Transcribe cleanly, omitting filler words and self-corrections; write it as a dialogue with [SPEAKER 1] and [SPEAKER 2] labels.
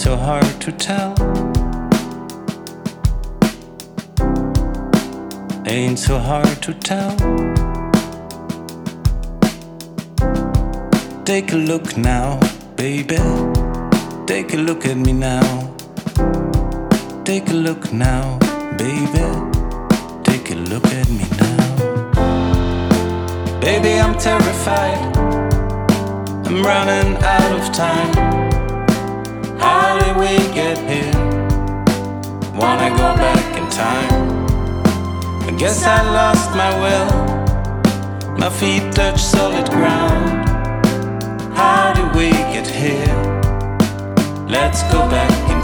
[SPEAKER 1] so hard to tell. Ain't so hard to tell. Take a look now, baby. Take a look at me now. Take a look now, baby. Take a look at me now. Baby, I'm terrified. I'm running out of time. How did we get here? Wanna go back in time? I guess I lost my will. My feet touch solid ground. How did we get here? Let's go back